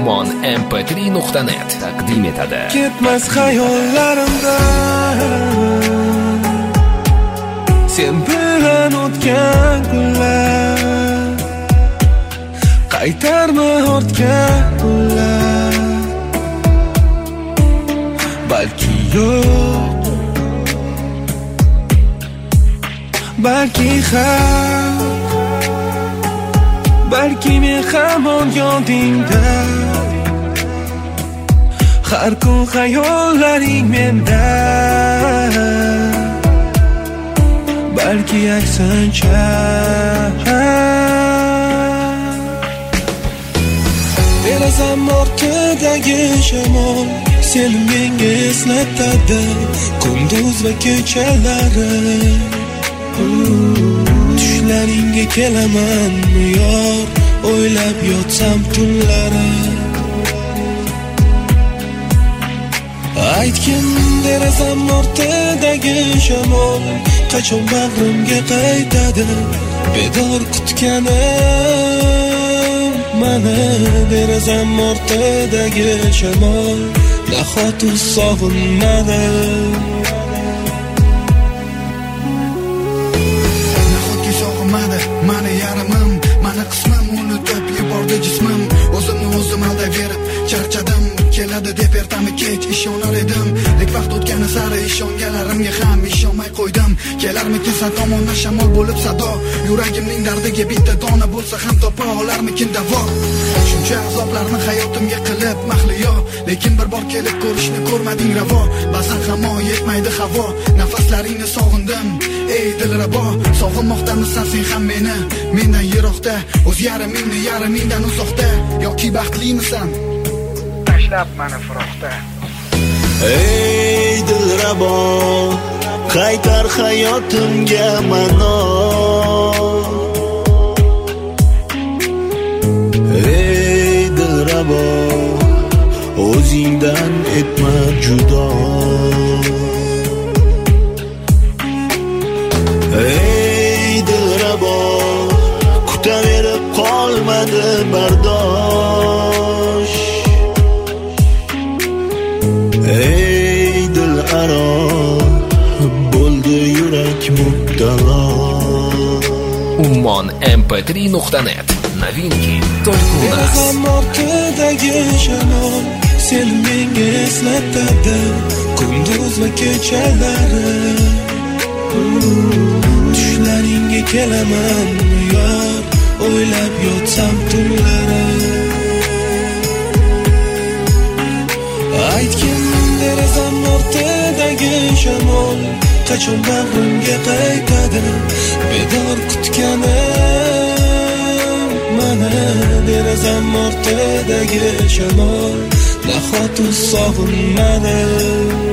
Ummon mp3.net taqdim etadi. Ketmas xayollarimdan sen bilan o'tgan kunlar, qaytarma ortgan kunlar. Balki yo'q, balki ham, balki men hamon yodingda. Har kun xayollaring menda, balki aksincha. Derazam ortidagi shamol seni menga eslatadi kunduz va kechalari. Tushlaringga kelaman yor, o'ylab yotsam tunlari. Aytgin derazam ortidagi shamol qachon bag'rimga qaytadi, bedor kutganim mana. Derazam ortidagi shamol nahoti sog'inmadi, nahotki sog'inmadi mani yarimim, mani qismim. Unutib yubordi jismim, o'zimni o'zim aldayverib charchadim. Keladi deb ertami kech ishonar edim, lek vaqt o'tgani sari ishongalarimga ham ishonmay qo'ydim. Kelarmikin san tomondan shamol bo'lib sado, yuragimning dardiga bitta dona bo'lsa ham topa olarmikin davo. Shuncha azoblarni hayotimga qilib mahliyo, lekin bir bor kelib ko'rishni ko'rmading ravo. Ba'zan hamon yetmaydi havo, nafaslaringni sog'indim ey dilrabo. Sog'inmoqdamisan sen ham meni, mendan yiroqda, o'z yarimingni yarimingdan uzoqda. Yoki baxtlimisan tashlab mani firoqda? Ey dilrabo, qaytar hayotimga mano. Ey dilrabo, o'zingdan etma judo. Ey dilrabo, kutaverib qolmadi bardosh. Ey dil aro, bo'ldi yurak mubtalo. Ummon mp3.net novinki только у нас. Derazam ortidagi shamol seni menga eslatadi kunduz va kechalari. Tushlaringga kelaman yor, o'ylab yotsam tunlari. Aytgin derazam ortidagi shamol qachon bag'rimga qaytadi, bedor kutganim mana. Derazam ortidagi shamol nahoti sog'inmadi.